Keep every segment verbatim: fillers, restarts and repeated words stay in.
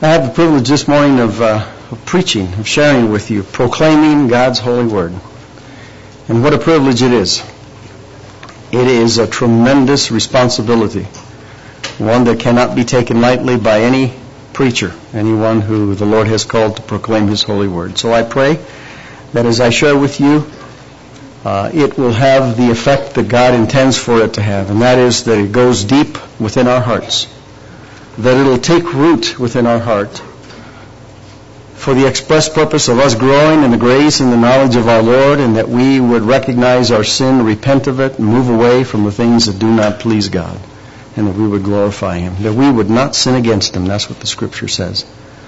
I have the privilege this morning of, uh, of preaching, of sharing with you, proclaiming God's holy word. And what a privilege it is. It is a tremendous responsibility, one that cannot be taken lightly by any preacher, anyone who the Lord has called to proclaim His holy word. So I pray that as I share with you, uh, it will have the effect that God intends for it to have, and that is that it goes deep within our hearts, that it will take root within our heart for the express purpose of us growing in the grace and the knowledge of our Lord, and that we would recognize our sin, repent of it, and move away from the things that do not please God, and that we would glorify Him, that we would not sin against Him. That's what the Scripture says.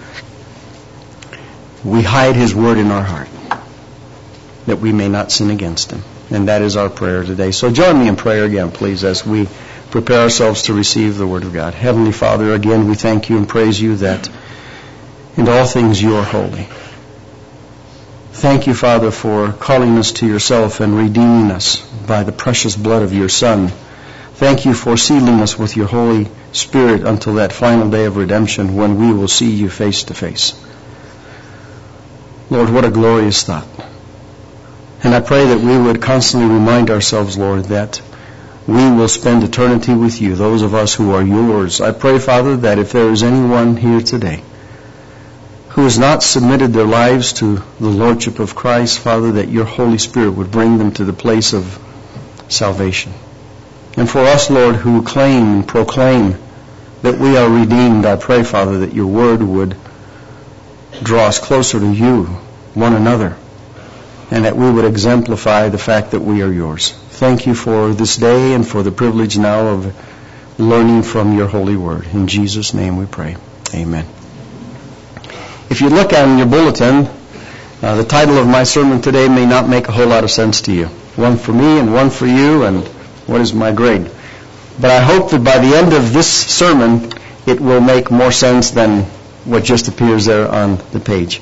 We hide His word in our heart, that we may not sin against Him. And that is our prayer today. So join me in prayer again, please, as we prepare ourselves to receive the Word of God. Heavenly Father, again, we thank You and praise You that in all things You are holy. Thank You, Father, for calling us to Yourself and redeeming us by the precious blood of Your Son. Thank You for sealing us with Your Holy Spirit until that final day of redemption when we will see You face to face. Lord, what a glorious thought. And I pray that we would constantly remind ourselves, Lord, that we will spend eternity with You, those of us who are Yours. I pray, Father, that if there is anyone here today who has not submitted their lives to the Lordship of Christ, Father, that Your Holy Spirit would bring them to the place of salvation. And for us, Lord, who claim and proclaim that we are redeemed, I pray, Father, that Your Word would draw us closer to You, one another, and that we would exemplify the fact that we are Yours. Thank You for this day and for the privilege now of learning from Your holy word. In Jesus' name we pray. Amen. If you look on your bulletin, uh, the title of my sermon today may not make a whole lot of sense to you. One for me and one for you, and what is my grade? But I hope that by the end of this sermon, it will make more sense than what just appears there on the page.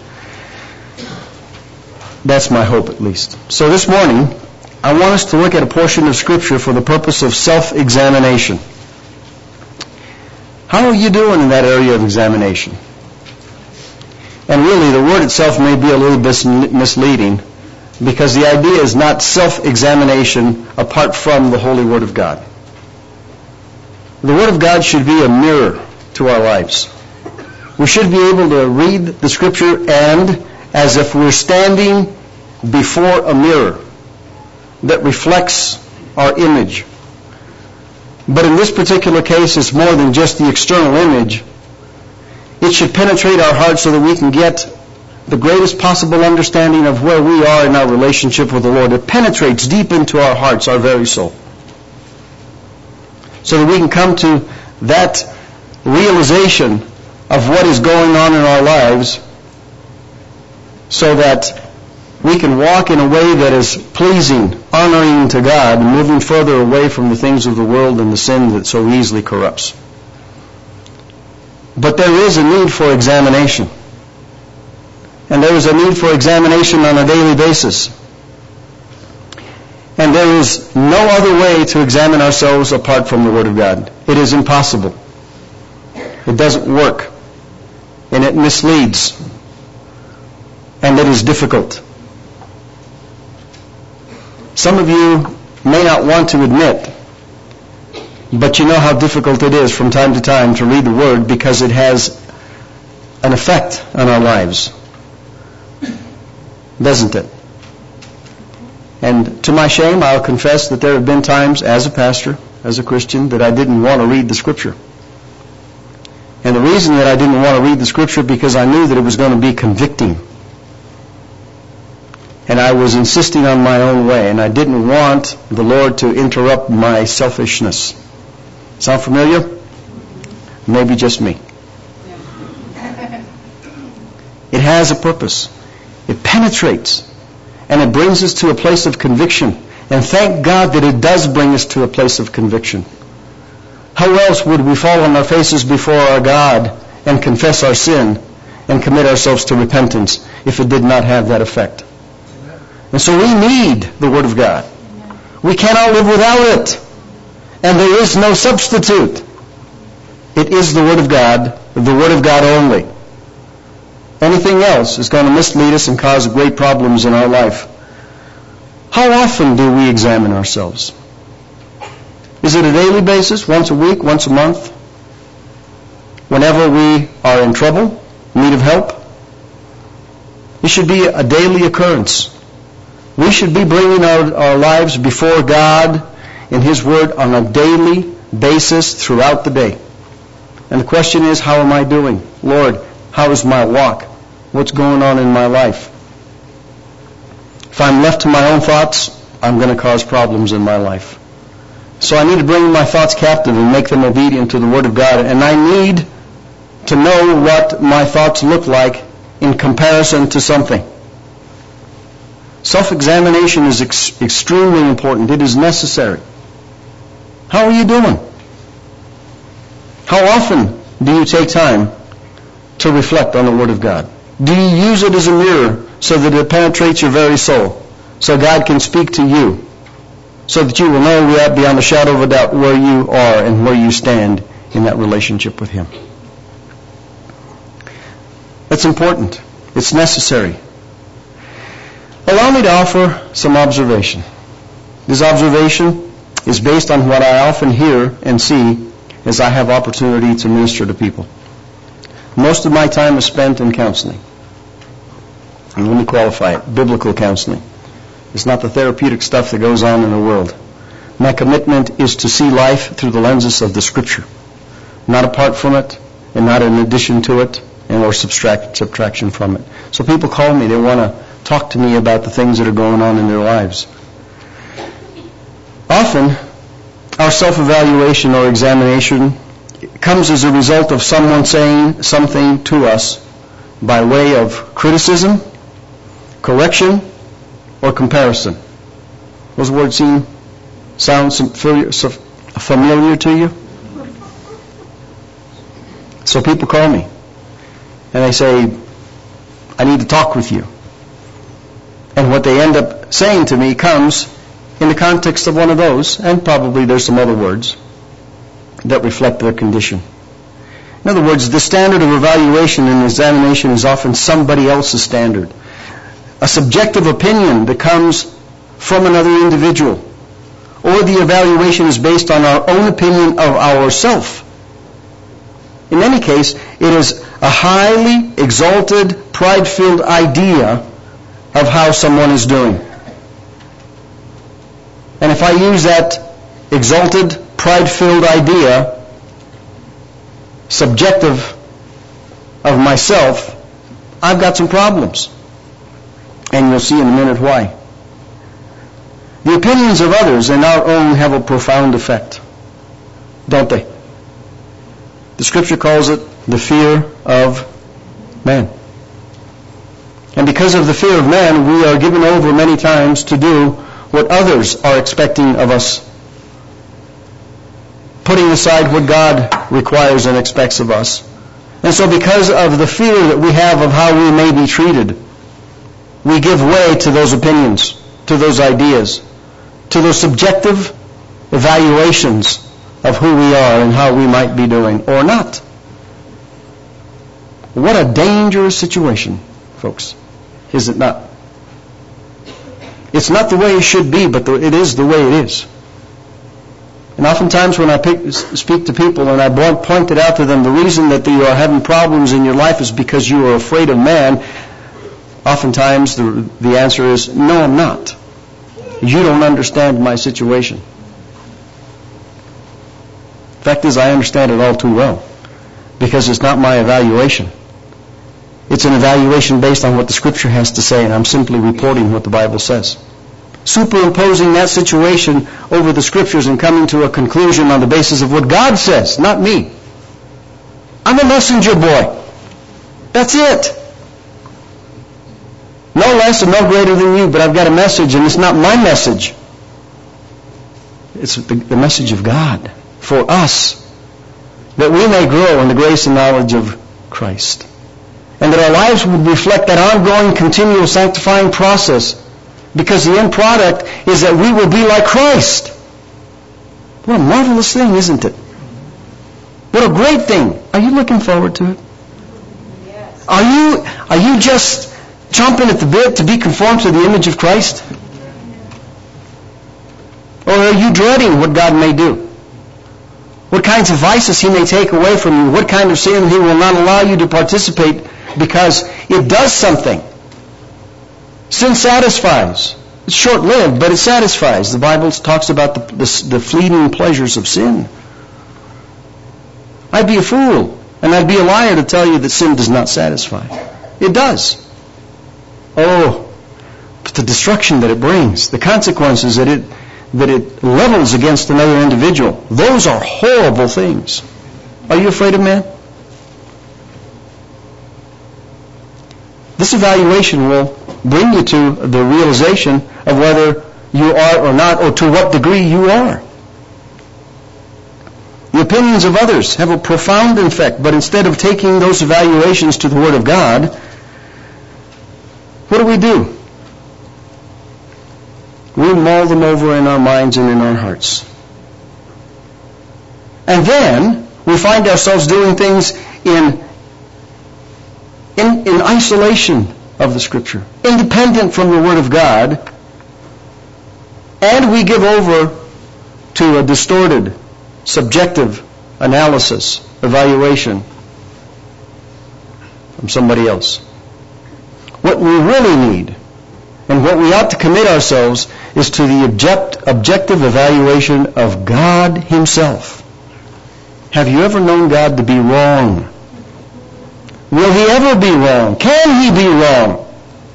That's my hope, at least. So this morning, I want us to look at a portion of Scripture for the purpose of self-examination. How are you doing in that area of examination? And really, the word itself may be a little bit misleading, because the idea is not self-examination apart from the Holy Word of God. The Word of God should be a mirror to our lives. We should be able to read the Scripture and, as if we're standing before a mirror that reflects our image. But in this particular case, it's more than just the external image. It should penetrate our hearts so that we can get the greatest possible understanding of where we are in our relationship with the Lord. It penetrates deep into our hearts, our very soul, so that we can come to that realization of what is going on in our lives, so that we can walk in a way that is pleasing, honoring to God, and moving further away from the things of the world and the sin that so easily corrupts. But there is a need for examination. And there is a need for examination on a daily basis. And there is no other way to examine ourselves apart from the Word of God. It is impossible. It doesn't work. And it misleads. And it is difficult. Some of you may not want to admit, but you know how difficult it is from time to time to read the Word, because it has an effect on our lives. Doesn't it? And to my shame, I'll confess that there have been times as a pastor, as a Christian, that I didn't want to read the Scripture. And the reason that I didn't want to read the Scripture, because I knew that it was going to be convicting. And I was insisting on my own way, and I didn't want the Lord to interrupt my selfishness. Sound familiar? Maybe just me. It has a purpose. It penetrates, and it brings us to a place of conviction. And thank God that it does bring us to a place of conviction. How else would we fall on our faces before our God and confess our sin and commit ourselves to repentance if it did not have that effect? And so we need the Word of God. We cannot live without it. And there is no substitute. It is the Word of God, the Word of God only. Anything else is going to mislead us and cause great problems in our life. How often do we examine ourselves? Is it a daily basis, once a week, once a month? Whenever we are in trouble, need of help? It should be a daily occurrence. We should be bringing our, our lives before God in His Word on a daily basis throughout the day. And the question is, how am I doing? Lord, how is my walk? What's going on in my life? If I'm left to my own thoughts, I'm going to cause problems in my life. So I need to bring my thoughts captive and make them obedient to the Word of God. And I need to know what my thoughts look like in comparison to something. Self-examination is ex- extremely important. It is necessary. How are you doing? How often do you take time to reflect on the Word of God? Do you use it as a mirror so that it penetrates your very soul, so God can speak to you, so that you will know beyond the shadow of a doubt where you are and where you stand in that relationship with Him? That's important. It's necessary. Allow me to offer some observation. This observation is based on what I often hear and see as I have opportunity to minister to people. Most of my time is spent in counseling. And let me qualify it. Biblical counseling. It's not the therapeutic stuff that goes on in the world. My commitment is to see life through the lenses of the Scripture. Not apart from it, and not in addition to it, and or subtract, subtraction from it. So people call me. They want to talk to me about the things that are going on in their lives. Often, our self-evaluation or examination comes as a result of someone saying something to us by way of criticism, correction, or comparison. Those words seem sound familiar to you? So people call me and they say, I need to talk with you. And what they end up saying to me comes in the context of one of those, and probably there's some other words that reflect their condition. In other words, the standard of evaluation and examination is often somebody else's standard. A subjective opinion that comes from another individual. Or the evaluation is based on our own opinion of ourself. In any case, it is a highly exalted, pride-filled idea of how someone is doing. And if I use that exalted, pride-filled idea, subjective of myself, I've got some problems. And you'll see in a minute why. The opinions of others and our own have a profound effect, don't they? The Scripture calls it the fear of man. And because of the fear of man, we are given over many times to do what others are expecting of us, putting aside what God requires and expects of us. And so because of the fear that we have of how we may be treated, we give way to those opinions, to those ideas, to those subjective evaluations of who we are and how we might be doing or not. What a dangerous situation, folks, is it not? It's not the way it should be, but it is the way it is. And oftentimes when I pick, speak to people and I point it out to them, the reason that you are having problems in your life is because you are afraid of man, oftentimes the, the answer is, no, I'm not. You don't understand my situation. The fact is, I understand it all too well, because it's not my evaluation. It's an evaluation based on what the Scripture has to say, and I'm simply reporting what the Bible says. Superimposing that situation over the Scriptures and coming to a conclusion on the basis of what God says, not me. I'm a messenger boy. That's it. No less and no greater than you, but I've got a message, and it's not my message. It's the, the message of God for us, that we may grow in the grace and knowledge of Christ. And that our lives would reflect that ongoing, continual sanctifying process, because the end product is that we will be like Christ. What a marvelous thing, isn't it? What a great thing. Are you looking forward to it? Yes. Are you, are you just chomping at the bit to be conformed to the image of Christ? Or are you dreading what God may do? What kinds of vices He may take away from you? What kind of sin He will not allow you to participate because it does something? Sin satisfies. It's short-lived, but it satisfies. The Bible talks about the, the, the fleeting pleasures of sin. I'd be a fool, and I'd be a liar to tell you that sin does not satisfy. It does. Oh, but the destruction that it brings, the consequences that it that it levels against another individual, those are horrible things. Are you afraid of man? This evaluation will bring you to the realization of whether you are or not, or to what degree you are. The opinions of others have a profound effect, but instead of taking those evaluations to the Word of God, what do we do? We mull them over in our minds and in our hearts. And then we find ourselves doing things in, in, in isolation of the Scripture, independent from the Word of God, and we give over to a distorted, subjective analysis, evaluation from somebody else. What we really need, and what we ought to commit ourselves, is to the object, objective evaluation of God Himself. Have you ever known God to be wrong? Will He ever be wrong? Can He be wrong?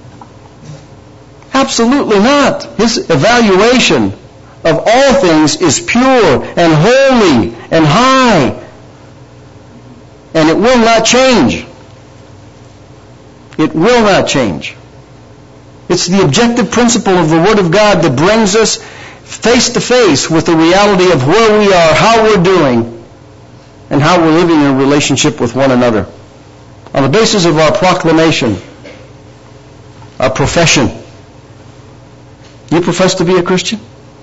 Absolutely not. His evaluation of all things is pure and holy and high, and it will not change. It will not change. It's the objective principle of the Word of God that brings us face to face with the reality of where we are, how we're doing, and how we're living in relationship with one another. On the basis of our proclamation, our profession. You profess to be a Christian?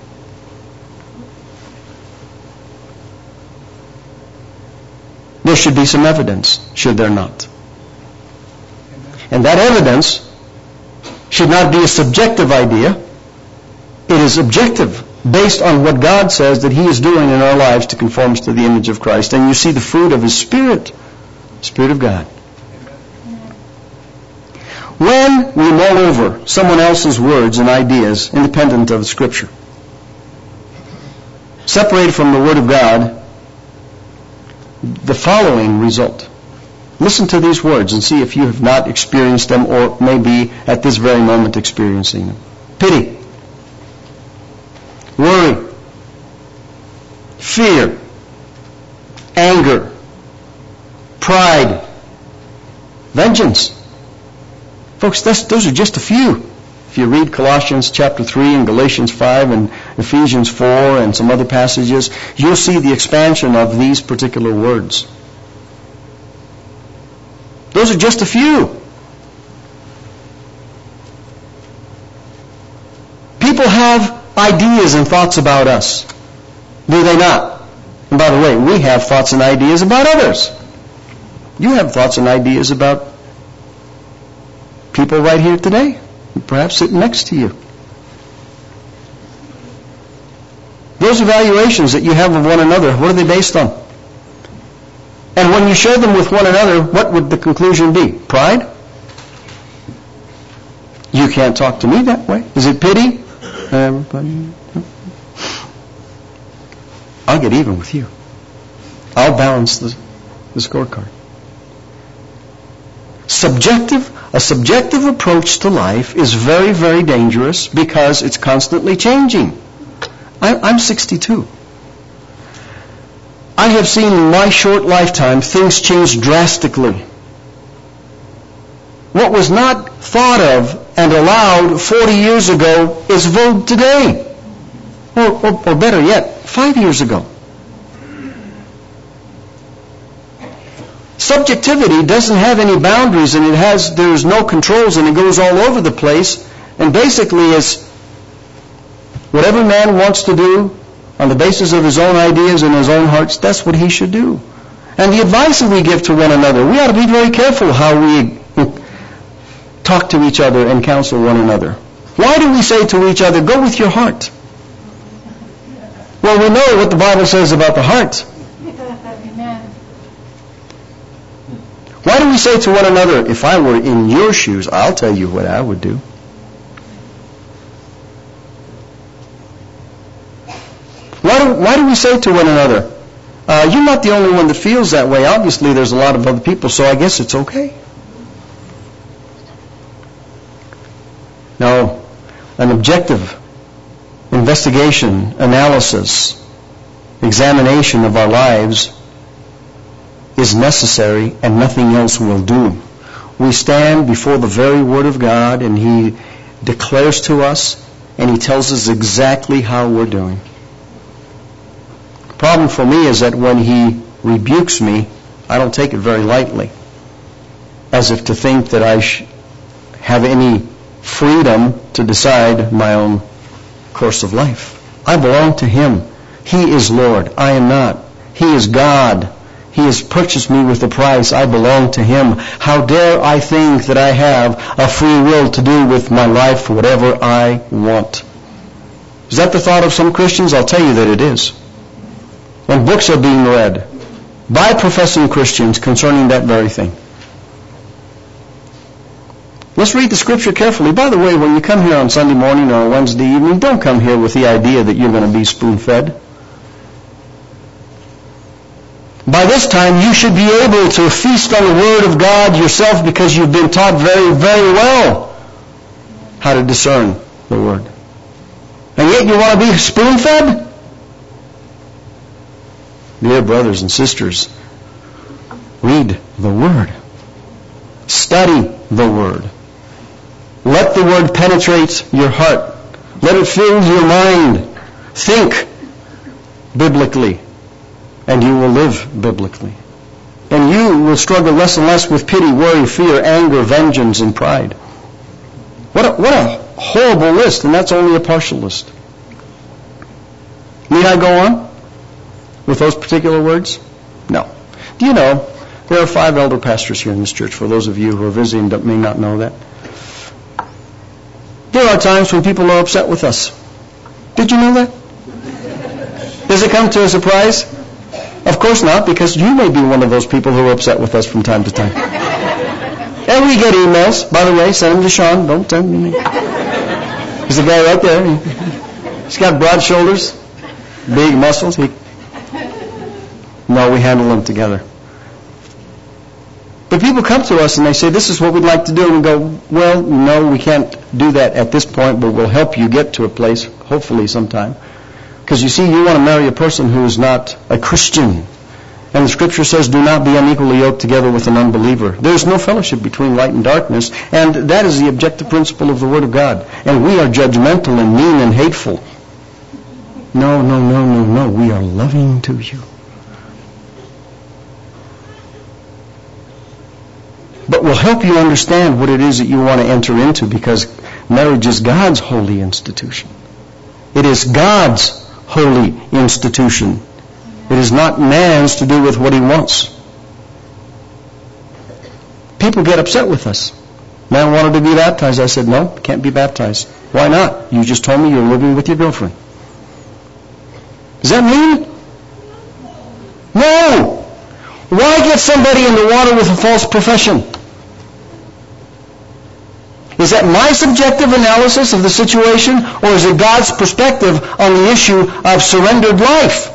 There should be some evidence, should there not? And that evidence should not be a subjective idea. It is objective, based on what God says that He is doing in our lives to conform us to the image of Christ. And you see the fruit of His Spirit, Spirit of God. When we mull over someone else's words and ideas independent of the Scripture, separated from the Word of God, the following result. Listen to these words and see if you have not experienced them or maybe at this very moment experiencing them. Pity, worry, fear, anger, pride, vengeance. Folks, that's, those are just a few. If you read Colossians chapter three and Galatians five and Ephesians four and some other passages, you'll see the expansion of these particular words. Those are just a few. People have ideas and thoughts about us, do they not? And by the way, we have thoughts and ideas about others. You have thoughts and ideas about people right here today, perhaps sitting next to you. Those evaluations that you have of one another, what are they based on? And when you share them with one another, what would the conclusion be? Pride? You can't talk to me that way. Is it pity? Everybody. I'll get even with you. I'll balance the, the scorecard. Subjective, a subjective approach to life is very, very dangerous because it's constantly changing. I, I'm sixty-two. I have seen in my short lifetime things change drastically. What was not thought of and allowed forty years ago is vogue today. Or, or, or better yet, five years ago. Subjectivity doesn't have any boundaries, and it has, there's no controls, and it goes all over the place, and basically is whatever man wants to do on the basis of his own ideas and his own hearts, that's what he should do. And the advice that we give to one another, we ought to be very careful how we talk to each other and counsel one another. Why do we say to each other, go with your heart? Well, we know what the Bible says about the heart. Why do we say to one another, if I were in your shoes, I'll tell you what I would do? Why do, why do we say to one another, uh, you're not the only one that feels that way. Obviously, there's a lot of other people, so I guess it's okay. No, an objective investigation, analysis, examination of our lives is necessary, and nothing else will do. We stand before the very Word of God, and He declares to us, and He tells us exactly how we're doing. The problem for me is that when He rebukes me, I don't take it very lightly, as if to think that I sh- have any freedom to decide my own course of life. I belong to Him. He is Lord. I am not. He is God. He has purchased me with a price. I belong to Him. How dare I think that I have a free will to do with my life whatever I want? Is that the thought of some Christians? I'll tell you that it is. When books are being read by professing Christians concerning that very thing. Let's read the Scripture carefully. By the way, when you come here on Sunday morning or Wednesday evening, don't come here with the idea that you're going to be spoon-fed. By this time, you should be able to feast on the Word of God yourself because you've been taught very, very well how to discern the Word. And yet you want to be spoon-fed? Dear brothers and sisters, read the Word. Study the Word. Let the Word penetrate your heart. Let it fill your mind. Think biblically, and you will live biblically. And you will struggle less and less with pity, worry, fear, anger, vengeance, and pride. What a, what a horrible list, and that's only a partial list. Need I go on with those particular words? No. Do you know, there are five elder pastors here in this church, for those of you who are visiting that may not know that. There are times when people are upset with us. Did you know that? Does it come to a surprise? Of course not, because you may be one of those people who are upset with us from time to time. And we get emails. By the way, send them to Sean. Don't send me. There's a guy right there. He's got broad shoulders, big muscles. He... No, we handle them together. But people come to us and they say, this is what we'd like to do. And we go, well, no, we can't do that at this point, but we'll help you get to a place, hopefully sometime. Because you see, you want to marry a person who is not a Christian. And the Scripture says, do not be unequally yoked together with an unbeliever. There's no fellowship between light and darkness, and that is the objective principle of the Word of God. And we are judgmental and mean and hateful. No, no, no, no, no. We are loving to you. But we'll help you understand what it is that you want to enter into, because marriage is God's holy institution. It is God's holy institution. It is not man's to do with what he wants. People get upset with us. Man wanted to be baptized. I said, no, can't be baptized. Why not? You just told me you're living with your girlfriend. Does that mean? No! Why get somebody in the water with a false profession? Is that my subjective analysis of the situation, or is it God's perspective on the issue of surrendered life?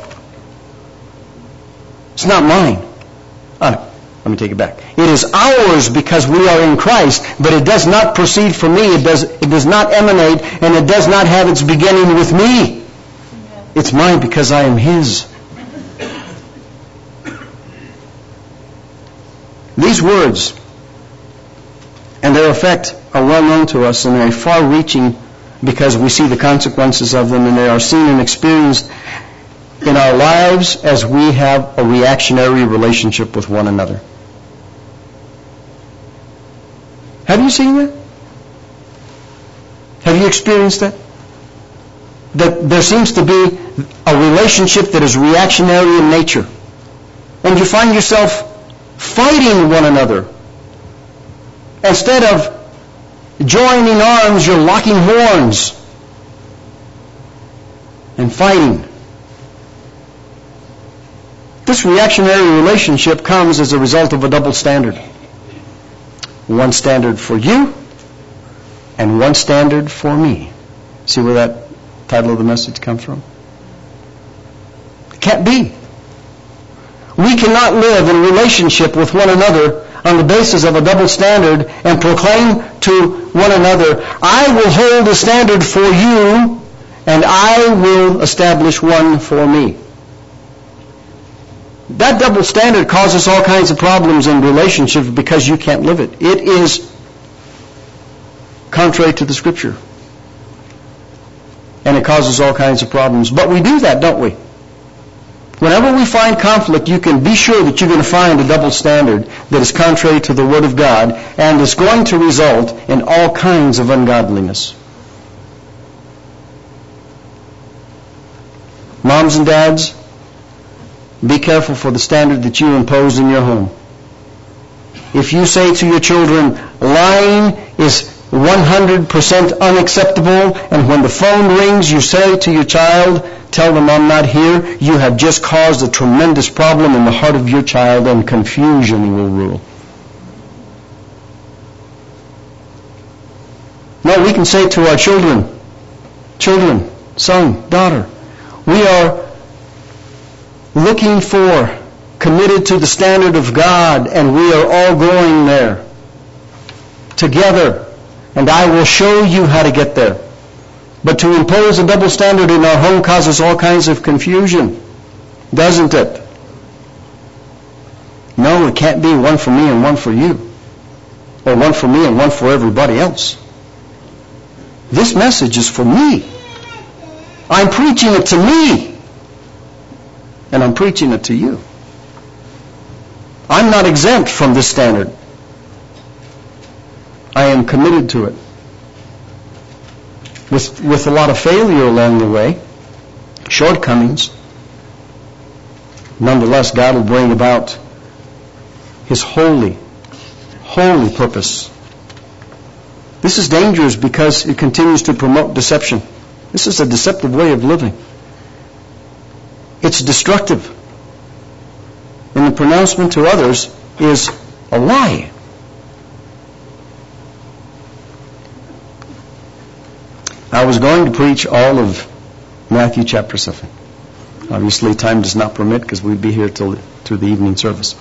It's not mine. Oh, let me take it back. It is ours because we are in Christ, but it does not proceed from me. It does, it does not emanate, and it does not have its beginning with me. It's mine because I am His. These words and their effect are well known to us, and they are far-reaching because we see the consequences of them, and they are seen and experienced in our lives as we have a reactionary relationship with one another. Have you seen that? Have you experienced that? That there seems to be a relationship that is reactionary in nature. and you find yourself fighting one another. Instead of joining arms, you're locking horns and fighting. This reactionary relationship comes as a result of a double standard. One standard for you and one standard for me. See where that title of the message comes from? It can't be. We cannot live in relationship with one another on the basis of a double standard and proclaim to one another, I will hold a standard for you and I will establish one for me. That double standard causes all kinds of problems in relationships because you can't live it. It is contrary to the Scripture. And it causes all kinds of problems. But we do that, don't we? Whenever we find conflict, you can be sure that you're going to find a double standard that is contrary to the Word of God and is going to result in all kinds of ungodliness. Moms and dads, be careful for the standard that you impose in your home. If you say to your children, lying is one hundred percent unacceptable, and when the phone rings, you say to your child, tell them I'm not here, you have just caused a tremendous problem in the heart of your child, and confusion will rule. No, we can say to our children, children, son, daughter, we are looking for, committed to the standard of God, and we are all going there together, and I will show you how to get there. But to impose a double standard in our home causes all kinds of confusion, doesn't it? No, it can't be one for me and one for you, or one for me and one for everybody else. This message is for me. I'm preaching it to me, and I'm preaching it to you. I'm not exempt from this standard. I am committed to it. With, with a lot of failure along the way, shortcomings, nonetheless, God will bring about His holy, holy purpose. This is dangerous because it continues to promote deception. This is a deceptive way of living. It's destructive. And the pronouncement to others is a lie. I was going to preach all of Matthew chapter seven. Obviously, time does not permit because we'd be here till through the evening service.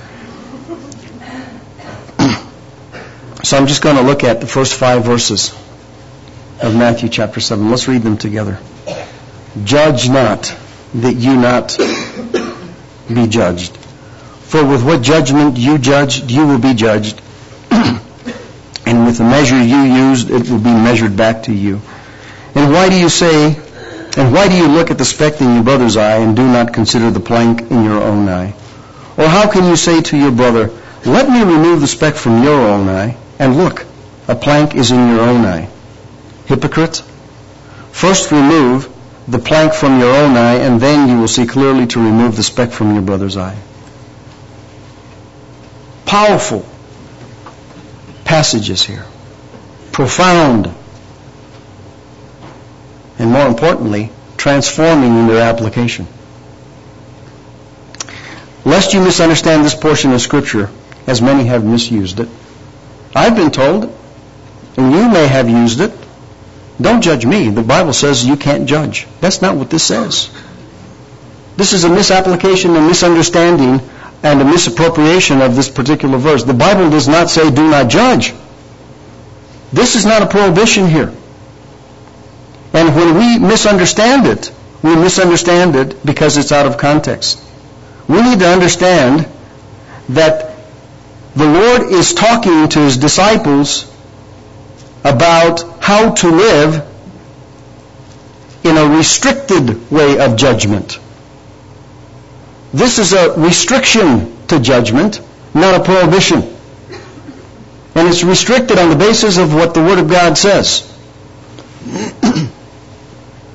So I'm just going to look at the first five verses of Matthew chapter seven. Let's read them together. Judge not, that you not be judged. For with what judgment you judge, you will be judged. And with the measure you use, it will be measured back to you. And why do you say, and why do you look at the speck in your brother's eye and do not consider the plank in your own eye? Or how can you say to your brother, let me remove the speck from your own eye, and look, a plank is in your own eye? Hypocrite, first remove the plank from your own eye, and then you will see clearly to remove the speck from your brother's eye. Powerful passages here. Profound. And more importantly, transforming in their application. Lest you misunderstand this portion of Scripture, as many have misused it, I've been told, and you may have used it, don't judge me. The Bible says you can't judge. That's not what this says. This is a misapplication and misunderstanding and a misappropriation of this particular verse. The Bible does not say do not judge. This is not a prohibition here. And when we misunderstand it, we misunderstand it because it's out of context. We need to understand that the Lord is talking to His disciples about how to live in a restricted way of judgment. This is a restriction to judgment, not a prohibition. And it's restricted on the basis of what the Word of God says.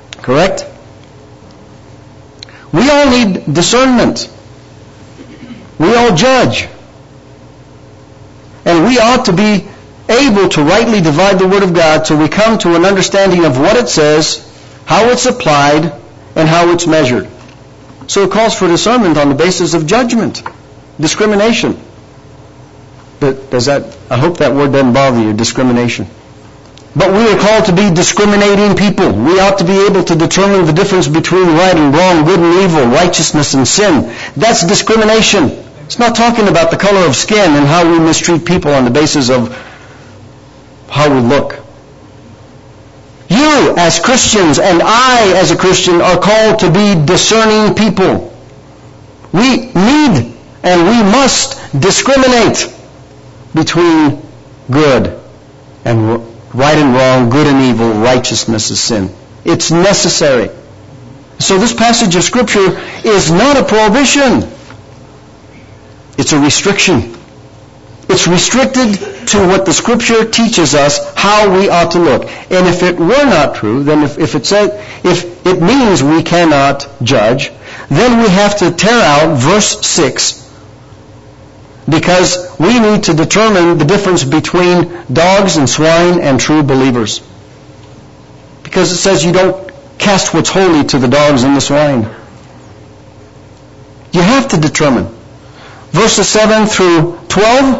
Correct? We all need discernment. We all judge. And we ought to be able to rightly divide the Word of God so we come to an understanding of what it says, how it's applied, and how it's measured. So it calls for discernment on the basis of judgment, discrimination. But does that, I hope that word doesn't bother you, discrimination. But we are called to be discriminating people. We ought to be able to determine the difference between right and wrong, good and evil, righteousness and sin. That's discrimination. It's not talking about the color of skin and how we mistreat people on the basis of how we look. You as Christians and I as a Christian are called to be discerning people. We need and we must discriminate between good and right and wrong, good and evil, righteousness and sin. It's necessary. So this passage of Scripture is not a prohibition. It's a restriction. It's restricted to what the Scripture teaches us how we ought to look. And if it were not true, then if, if it said, if it means we cannot judge, then we have to tear out verse six, because we need to determine the difference between dogs and swine and true believers. Because it says you don't cast what's holy to the dogs and the swine. You have to determine. Verses seven through twelve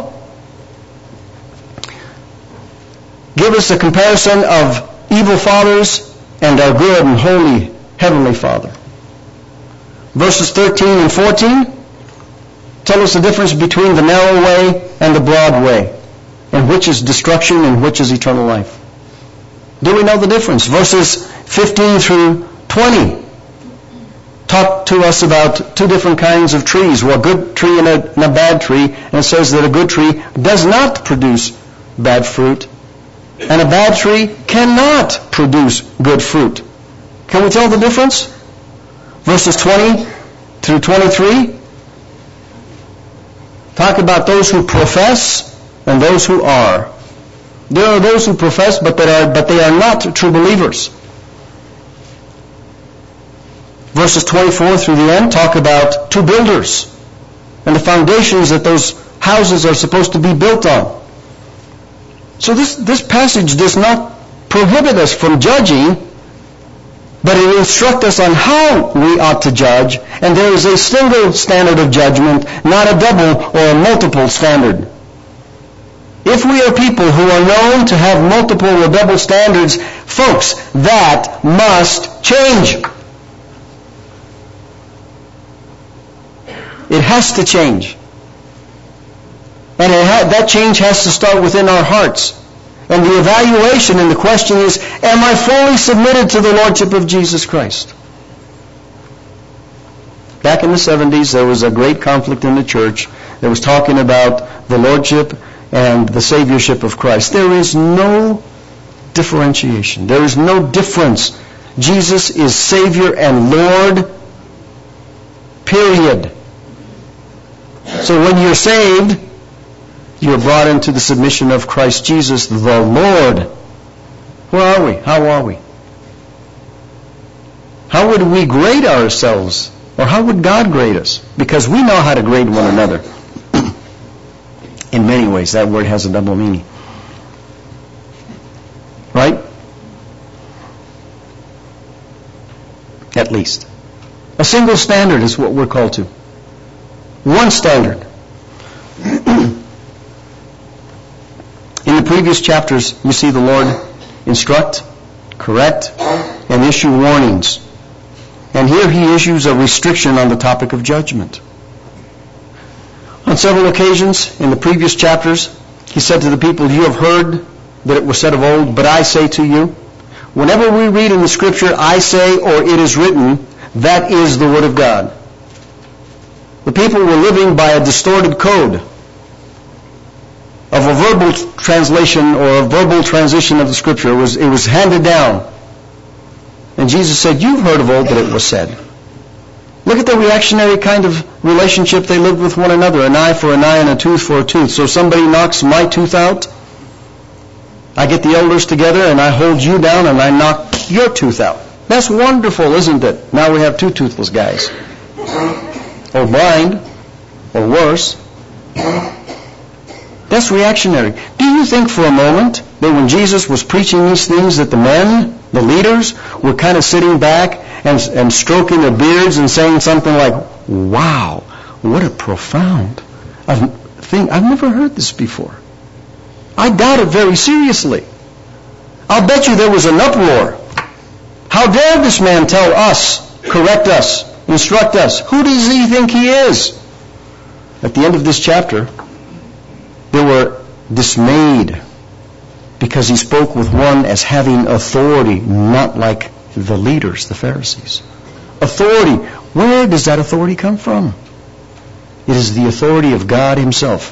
give us a comparison of evil fathers and our good and holy Heavenly Father. Verses thirteen and fourteen tell us the difference between the narrow way and the broad way, and which is destruction and which is eternal life. Do we know the difference? Verses fifteen through twenty talk to us about two different kinds of trees. Well, a good tree and a, and a bad tree, and it says that a good tree does not produce bad fruit, and a bad tree cannot produce good fruit. Can we tell the difference? Verses twenty through twenty-three talk about those who profess and those who are. There are those who profess, but they are, but they are not true believers. Verses twenty-four through the end talk about two builders and the foundations that those houses are supposed to be built on. So this, this passage does not prohibit us from judging, but it instructs us on how we ought to judge, and there is a single standard of judgment, not a double or a multiple standard. If we are people who are known to have multiple or double standards, folks, that must change. It has to change. And it ha- that change has to start within our hearts. And the evaluation and the question is, am I fully submitted to the Lordship of Jesus Christ? Back in the seventies, there was a great conflict in the church that was talking about the Lordship and the Saviorship of Christ. There is no differentiation. There is no difference. Jesus is Savior and Lord, period. So when you're saved, you're brought into the submission of Christ Jesus, the Lord. Where are we? How are we? How would we grade ourselves? Or how would God grade us? Because we know how to grade one another. In many ways, that word has a double meaning. Right? At least. A single standard is what we're called to. One standard. In the previous chapters, you see the Lord instruct, correct, and issue warnings. And here he issues a restriction on the topic of judgment. On several occasions in the previous chapters, he said to the people, you have heard that it was said of old, but I say to you. Whenever we read in the Scripture, I say or it is written, that is the Word of God. The people were living by a distorted code of a verbal translation or a verbal transition of the Scripture. It was, it was handed down. And Jesus said, you've heard of old that it was said. Look at the reactionary kind of relationship they lived with one another. An eye for an eye and a tooth for a tooth. So somebody knocks my tooth out, I get the elders together and I hold you down and I knock your tooth out. That's wonderful, isn't it? Now we have two toothless guys. Or blind, or worse. That's reactionary. Do you think for a moment that when Jesus was preaching these things that the men, the leaders, were kind of sitting back and, and stroking their beards and saying something like, wow, what a profound thing. I've never heard this before. I doubt it very seriously. I'll bet you there was an uproar. How dare this man tell us, correct us, instruct us? Who does he think he is? At the end of this chapter, they were dismayed because he spoke with one as having authority, not like the leaders, the Pharisees. Authority. Where does that authority come from? It is the authority of God himself.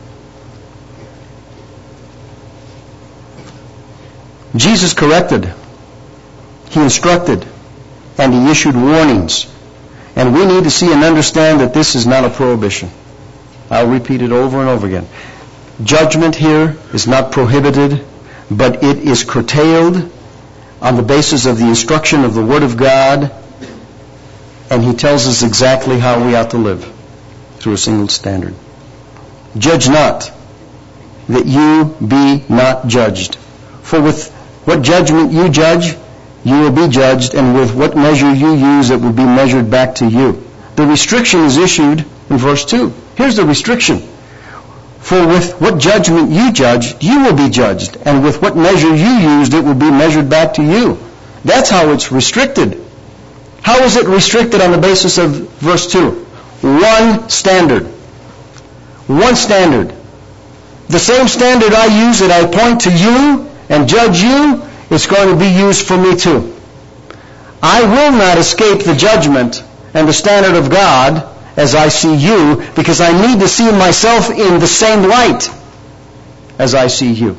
Jesus corrected, he instructed, and he issued warnings. And we need to see and understand that this is not a prohibition. I'll repeat it over and over again. Judgment here is not prohibited, but it is curtailed on the basis of the instruction of the Word of God, and he tells us exactly how we ought to live through a single standard. Judge not, that you be not judged. For with what judgment you judge, you will be judged, and with what measure you use, it will be measured back to you. The restriction is issued in verse two. Here's the restriction. For with what judgment you judge, you will be judged, and with what measure you used, it will be measured back to you. That's how it's restricted. How is it restricted on the basis of verse two? One standard. One standard. The same standard I use that I point to you and judge you, it's going to be used for me too. I will not escape the judgment and the standard of God as I see you, because I need to see myself in the same light as I see you.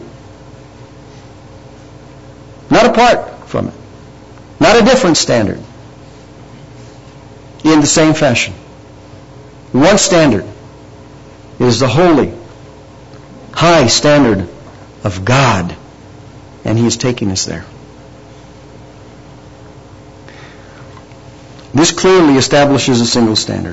Not apart from it. Not a different standard. In the same fashion. One standard. It is the holy, high standard of God. And he is taking us there. This clearly establishes a single standard.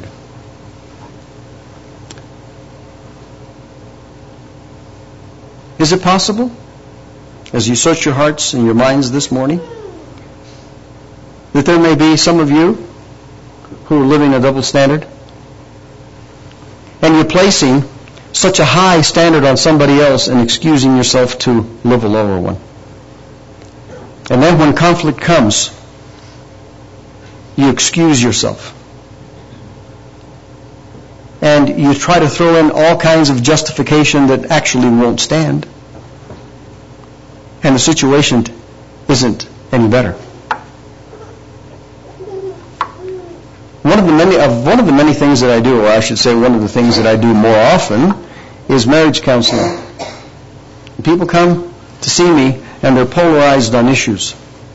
Is it possible, as you search your hearts and your minds this morning, that there may be some of you who are living a double standard? And you're placing such a high standard on somebody else and excusing yourself to live a lower one. And then when conflict comes, you excuse yourself. And you try to throw in all kinds of justification that actually won't stand. And the situation isn't any better. One of the many of one of the many things that I do, or I should say one of the things that I do more often, is marriage counseling. People come to see me and they're polarized on issues.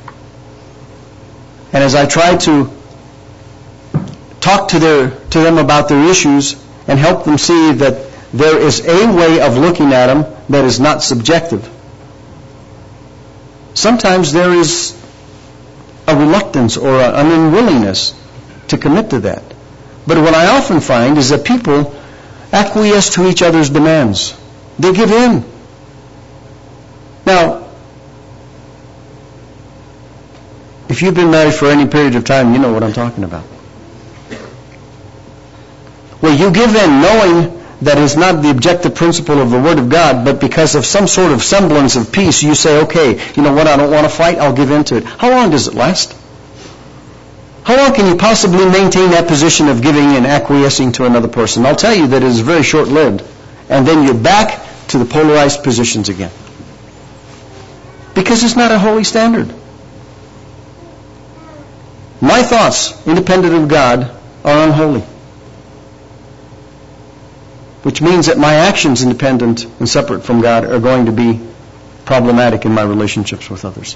And as I try to talk to their to them about their issues and help them see that there is a way of looking at them that is not subjective, sometimes there is a reluctance or an unwillingness to commit to that. But what I often find is that people acquiesce to each other's demands. They give in. Now, if you've been married for any period of time, you know what I'm talking about. Where you give in knowing that it's not the objective principle of the Word of God, but because of some sort of semblance of peace, you say, okay, you know what, I don't want to fight, I'll give in to it. How long does it last? How long can you possibly maintain that position of giving and acquiescing to another person? I'll tell you that it is very short-lived. And then you're back to the polarized positions again. Because it's not a holy standard. My thoughts, independent of God, are unholy. Which means that my actions, independent and separate from God, are going to be problematic in my relationships with others.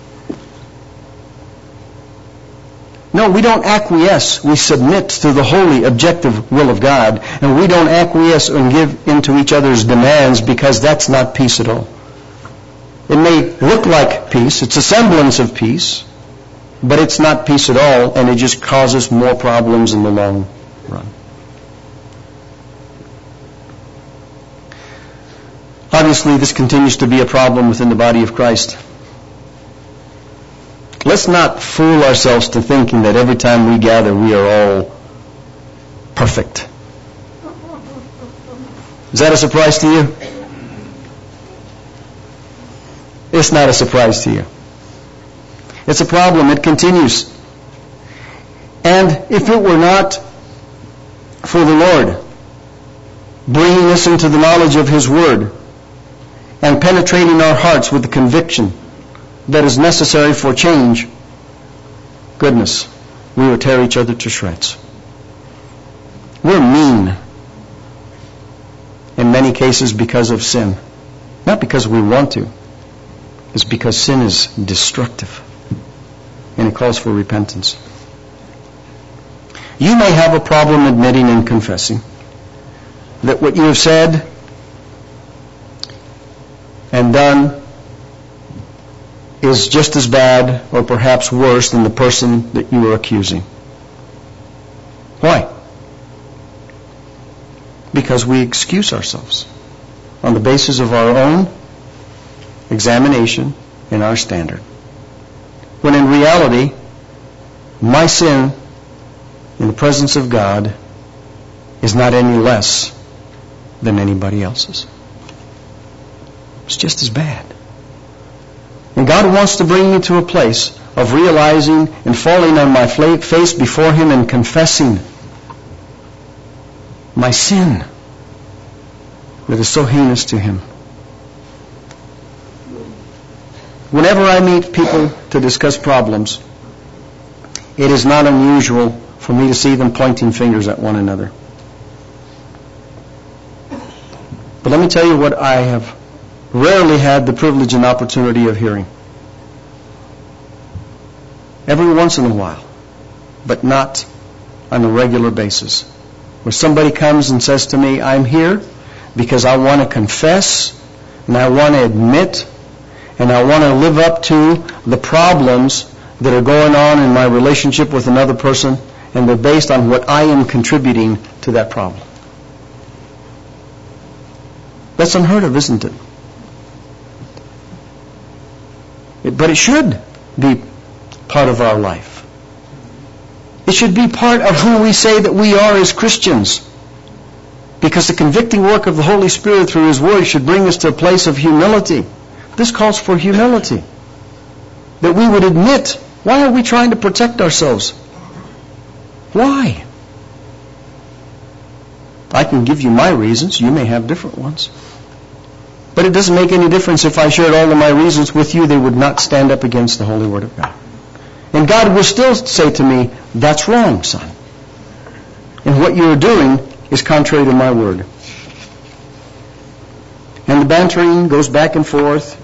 No, we don't acquiesce. We submit to the holy, objective will of God. And we don't acquiesce and give into each other's demands, because that's not peace at all. It may look like peace. It's a semblance of peace. But it's not peace at all, and it just causes more problems in the long run. obviously this continues to be a problem within the body of Christ. Let's not fool ourselves to thinking that every time we gather we are all perfect. Is that a surprise to you? It's not a surprise to you. It's a problem. It continues. And if it were not for the Lord bringing us into the knowledge of His Word and penetrating our hearts with the conviction that is necessary for change, goodness, we would tear each other to shreds. We're mean in many cases because of sin. Not because we want to. It's because sin is destructive. And it calls for repentance. You may have a problem admitting and confessing that what you have said and done is just as bad or perhaps worse than the person that you are accusing. Why? Because we excuse ourselves on the basis of our own examination and our standard. When in reality, my sin in the presence of God is not any less than anybody else's. It's just as bad. And God wants to bring me to a place of realizing and falling on my face before Him and confessing my sin that is so heinous to Him. Whenever I meet people to discuss problems, it is not unusual for me to see them pointing fingers at one another. But let me tell you what I have rarely had the privilege and opportunity of hearing. Every once in a while, but not on a regular basis, where somebody comes and says to me, I'm here because I want to confess and I want to admit and I want to live up to the problems that are going on in my relationship with another person, and they're based on what I am contributing to that problem. That's unheard of, isn't it? it? But it should be part of our life. It should be part of who we say that we are as Christians. Because the convicting work of the Holy Spirit through His Word should bring us to a place of humility. This calls for humility. That we would admit, why are we trying to protect ourselves? Why? I can give you my reasons. You may have different ones. But it doesn't make any difference if I shared all of my reasons with you. They would not stand up against the Holy Word of God. And God will still say to me, that's wrong, son. And what you are doing is contrary to my word. And the bantering goes back and forth.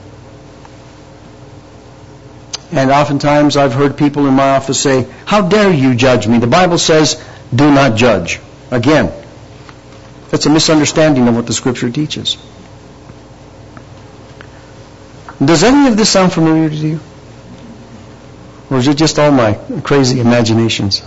And oftentimes I've heard people in my office say, how dare you judge me? The Bible says, do not judge. Again, that's a misunderstanding of what the Scripture teaches. Does any of this sound familiar to you? Or is it just all my crazy imaginations?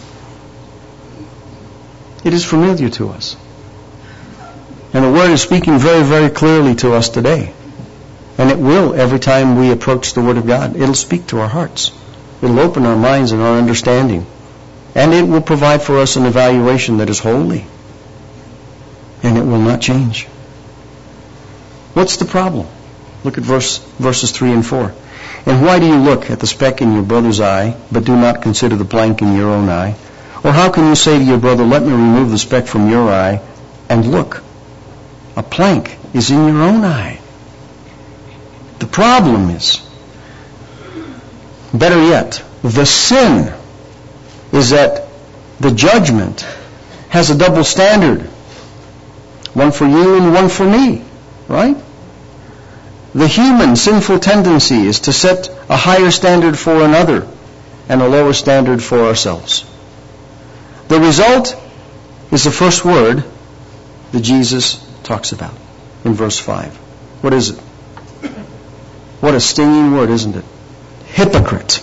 It is familiar to us. And the Word is speaking very, very clearly to us today. And it will every time we approach the Word of God. It'll speak to our hearts. It'll open our minds and our understanding. And it will provide for us an evaluation that is holy. And it will not change. What's the problem? Look at verse, verses three and four. And why do you look at the speck in your brother's eye, but do not consider the plank in your own eye? Or how can you say to your brother, let me remove the speck from your eye, and look, a plank is in your own eye? The problem is, better yet, the sin is that the judgment has a double standard. One for you and one for me, right? The human sinful tendency is to set a higher standard for another and a lower standard for ourselves. The result is the first word that Jesus talks about in verse five. What is it? What a stinging word, isn't it? Hypocrite.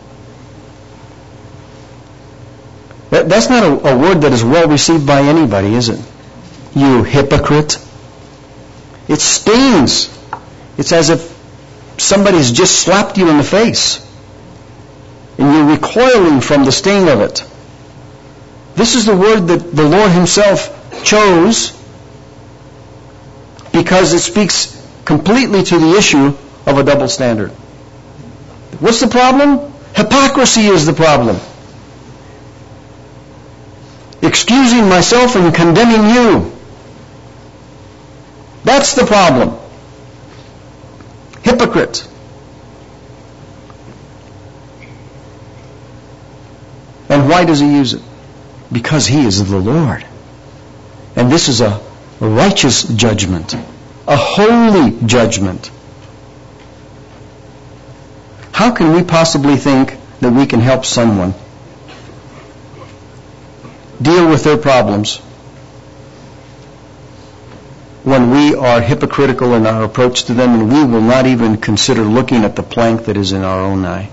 That, that's not a, a word that is well received by anybody, is it? You hypocrite. It stings. It's as if somebody's just slapped you in the face, and you're recoiling from the sting of it. This is the word that the Lord himself chose because it speaks completely to the issue of a double standard. What's the problem? Hypocrisy is the problem. Excusing myself and condemning you. That's the problem. Hypocrite. And why does he use it? Because he is the Lord. And this is a righteous judgment, a holy judgment. How can we possibly think that we can help someone deal with their problems when we are hypocritical in our approach to them and we will not even consider looking at the plank that is in our own eye?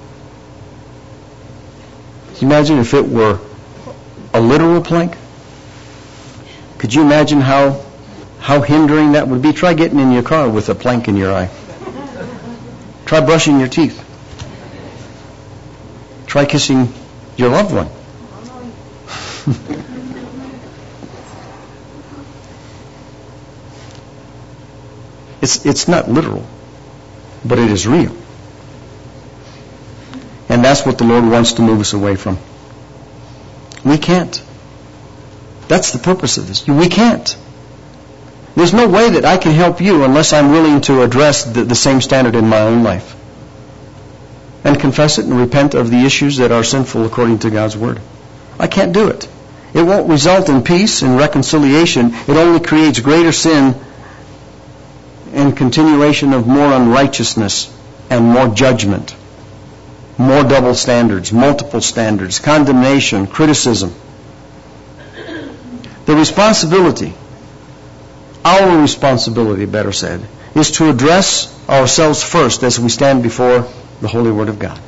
Can you imagine if it were a literal plank? Could you imagine how how hindering that would be? Try getting in your car with a plank in your eye. Try brushing your teeth. Try kissing your loved one. It's it's not literal, but it is real. And that's what the Lord wants to move us away from. We can't. That's the purpose of this. We can't. There's no way that I can help you unless I'm willing to address the, the same standard in my own life and confess it and repent of the issues that are sinful according to God's Word. I can't do it. It won't result in peace and reconciliation. It only creates greater sin and continuation of more unrighteousness and more judgment, more double standards, multiple standards, condemnation, criticism. The responsibility, our responsibility, better said, is to address ourselves first as we stand before the Holy Word of God.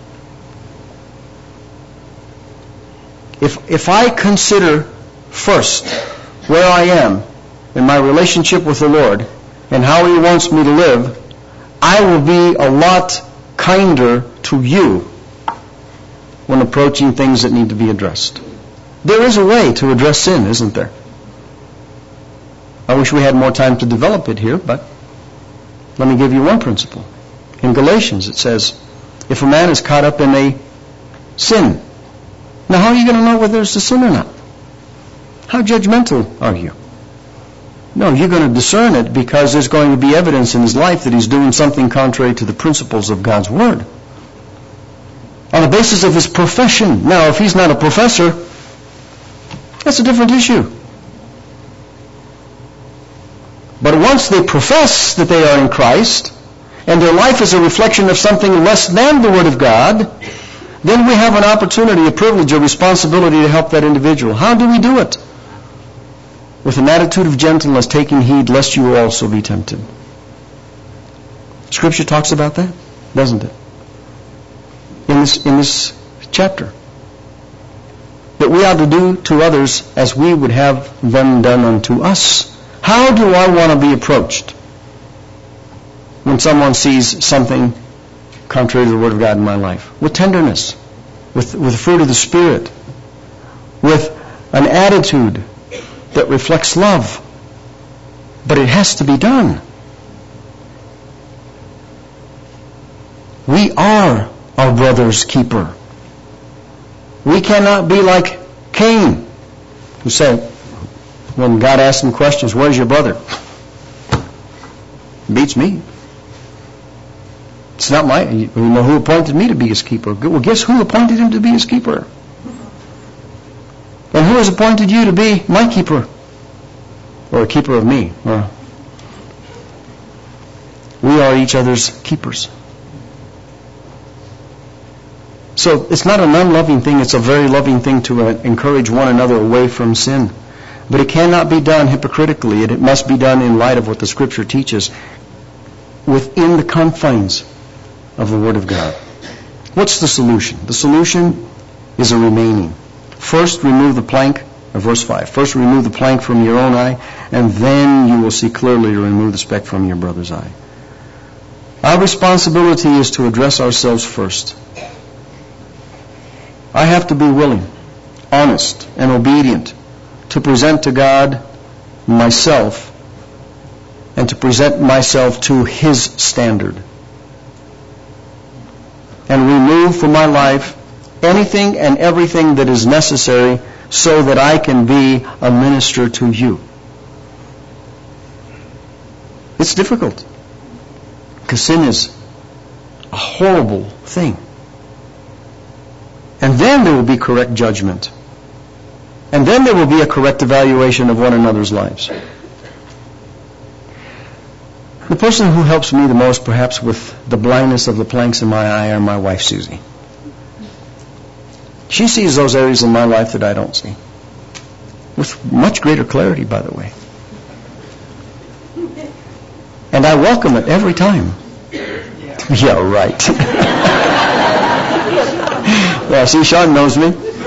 If if I consider first where I am in my relationship with the Lord and how He wants me to live, I will be a lot kinder to you when approaching things that need to be addressed. There is a way to address sin, isn't there? I wish we had more time to develop it here, but let me give you one principle. In Galatians it says, if a man is caught up in a sin, now how are you going to know whether it's a sin or not? How judgmental are you? No, you're going to discern it because there's going to be evidence in his life that he's doing something contrary to the principles of God's Word. On the basis of his profession. Now, if he's not a professor, that's a different issue. But once they profess that they are in Christ, and their life is a reflection of something less than the Word of God, then we have an opportunity, a privilege, a responsibility to help that individual. How do we do it? With an attitude of gentleness, taking heed lest you also be tempted. Scripture talks about that, doesn't it? In this, in this chapter. That we ought to do to others as we would have them done unto us. How do I want to be approached when someone sees something contrary to the Word of God in my life? With tenderness, with, with the fruit of the Spirit, with an attitude that reflects love. But it has to be done. We are our brother's keeper. We cannot be like Cain, who said, when God asked him questions, where's your brother? Beats me. It's not my, you know, who appointed me to be his keeper? Well, guess who appointed him to be his keeper? And who has appointed you to be my keeper? Or a keeper of me? Or we are each other's keepers. So it's not an unloving thing, it's a very loving thing to uh, encourage one another away from sin. But it cannot be done hypocritically, and it must be done in light of what the Scripture teaches within the confines of the Word of God. What's the solution? The solution is a remaining. First, remove the plank Verse five. First remove the plank from your own eye, and then you will see clearly to remove the speck from your brother's eye. Our responsibility is to address ourselves first. I have to be willing, honest, and obedient to present to God myself and to present myself to His standard. And remove from my life anything and everything that is necessary so that I can be a minister to you. It's difficult, because sin is a horrible thing. And then there will be correct judgment. And then there will be a correct evaluation of one another's lives. The person who helps me the most, perhaps, with the blindness of the planks in my eye are my wife, Susie. She sees those areas in my life that I don't see. With much greater clarity, by the way. And I welcome it every time. Yeah, right. Yeah, see, Sean knows me.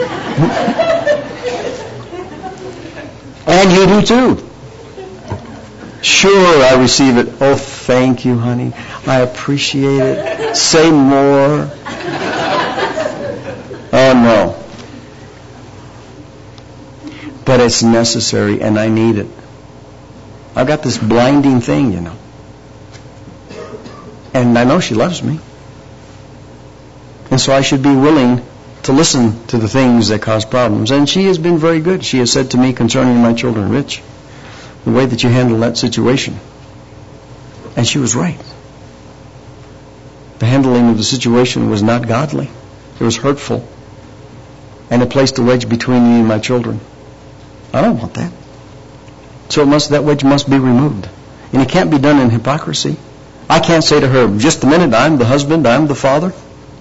And you do too. Sure, I receive it. Oh, thank you, honey. I appreciate it. Say more. Oh, no. But it's necessary, and I need it. I've got this blinding thing, you know. And I know she loves me. And so I should be willing to listen to the things that cause problems. And she has been very good. She has said to me concerning my children, Rich, the way that you handle that situation. And she was right. The handling of the situation was not godly. It was hurtful. And it placed a wedge between me and my children. I don't want that. So it must, that wedge must be removed. And it can't be done in hypocrisy. I can't say to her, just a minute, I'm the husband, I'm the father.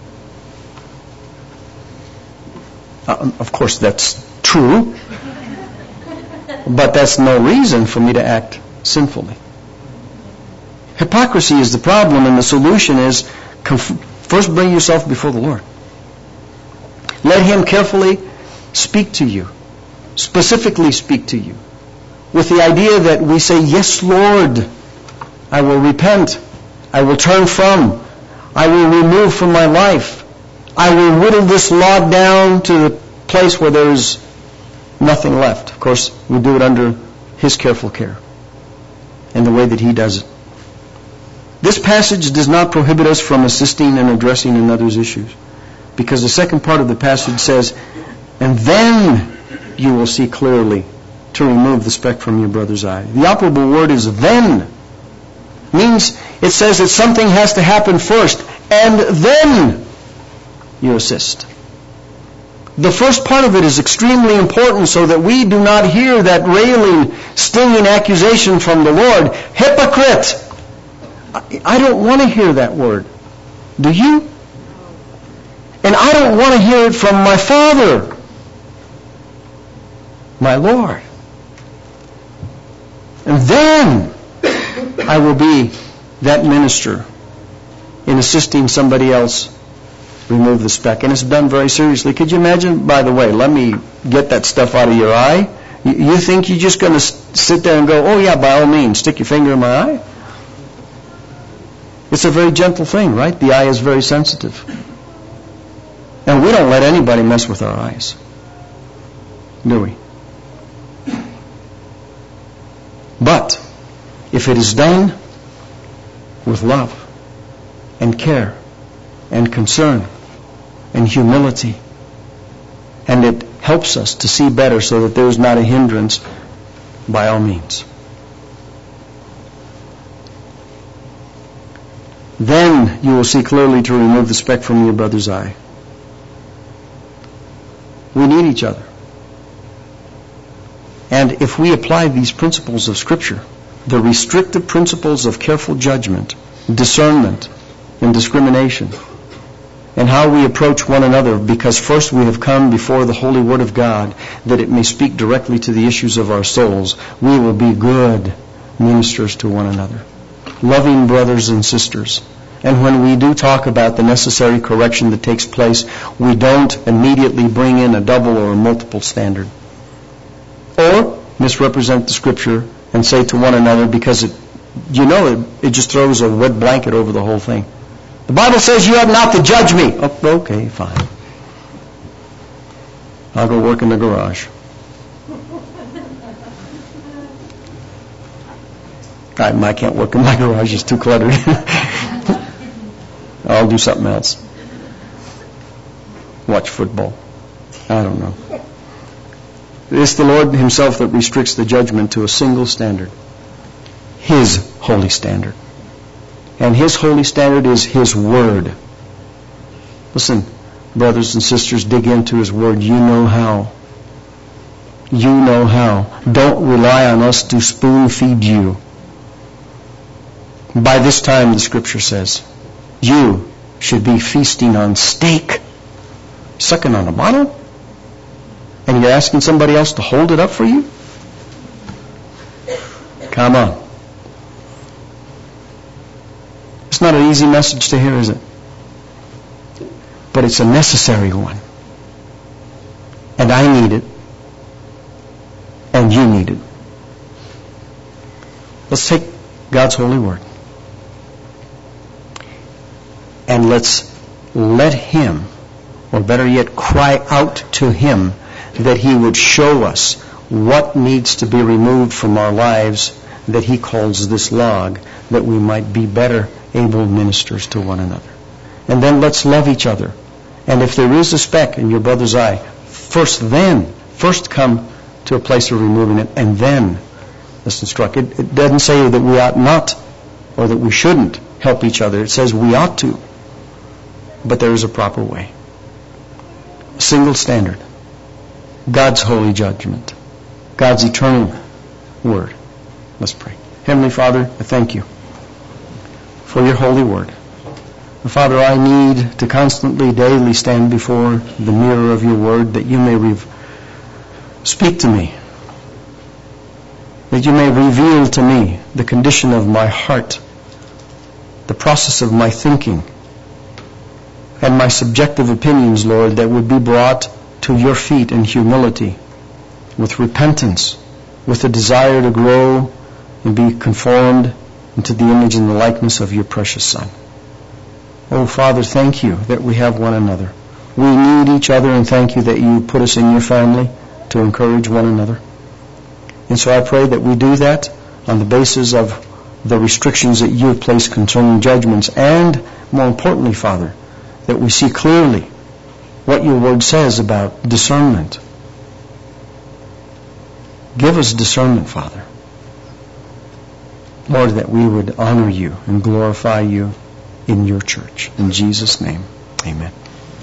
Uh, of course, that's true. But that's no reason for me to act sinfully. Hypocrisy is the problem, and the solution is conf- first bring yourself before the Lord. Let Him carefully speak to you, specifically speak to you, with the idea that we say, yes, Lord, I will repent, I will turn from, I will remove from my life, I will whittle this log down to the place where there is nothing left. Of course, we do it under His careful care and the way that He does it. This passage does not prohibit us from assisting and addressing another's issues, because the second part of the passage says, and then you will see clearly to remove the speck from your brother's eye. The operable word is then. Means it says that something has to happen first, and then you assist. The first part of it is extremely important so that we do not hear that railing, stinging accusation from the Lord, hypocrite. I don't want to hear that word. Do you? And I don't want to hear it from my Father, my Lord. And then I will be that minister in assisting somebody else remove the speck. And it's done very seriously. Could you imagine, by the way, let me get that stuff out of your eye? You think you're just going to sit there and go, oh yeah, by all means, stick your finger in my eye? It's a very gentle thing, right? The eye is very sensitive. And we don't let anybody mess with our eyes, do we? But if it is done with love and care and concern and humility, and it helps us to see better so that there is not a hindrance, by all means. Then you will see clearly to remove the speck from your brother's eye. We need each other. And if we apply these principles of Scripture, the restrictive principles of careful judgment, discernment, and discrimination, and how we approach one another, because first we have come before the Holy Word of God that it may speak directly to the issues of our souls, we will be good ministers to one another, loving brothers and sisters. And when we do talk about the necessary correction that takes place, we don't immediately bring in a double or a multiple standard. or misrepresent the Scripture and say to one another, because it, you know it, it just throws a wet blanket over the whole thing. The Bible says you have not to judge me. Oh, okay, fine. I'll go work in the garage. I, I can't work in my garage. It's too cluttered. I'll do something else. Watch football. I don't know. It's the Lord himself that restricts the judgment to a single standard. His holy standard. And his holy standard is his word. Listen, brothers and sisters, dig into his word. You know how. You know how. Don't rely on us to spoon feed you. By this time, the Scripture says, you should be feasting on steak, sucking on a bottle, and you're asking somebody else to hold it up for you? Come on. It's not an easy message to hear, is it? But it's a necessary one. And I need it. And you need it. Let's take God's holy word. And let's let him, or better yet, cry out to him that he would show us what needs to be removed from our lives that he calls this log, that we might be better able ministers to one another. And then let's love each other. And if there is a speck in your brother's eye, first then, first come to a place of removing it, and then let's instruct. It, it doesn't say that we ought not, or that we shouldn't help each other. It says we ought to. But there is a proper way. A single standard. God's holy judgment. God's eternal word. Let's pray. Heavenly Father, I thank you for your holy word. Father, I need to constantly, daily stand before the mirror of your word, that you may re- speak to me, that you may reveal to me the condition of my heart, the process of my thinking, and my subjective opinions, Lord, that would be brought to your feet in humility, with repentance, with a desire to grow and be conformed into the image and the likeness of your precious Son. Oh, Father, thank you that we have one another. We need each other, and thank you that you put us in your family to encourage one another. And so I pray that we do that on the basis of the restrictions that you have placed concerning judgments, and more importantly, Father, that we see clearly what your word says about discernment. Give us discernment, Father. Lord, that we would honor you and glorify you in your church. In Jesus' name, amen.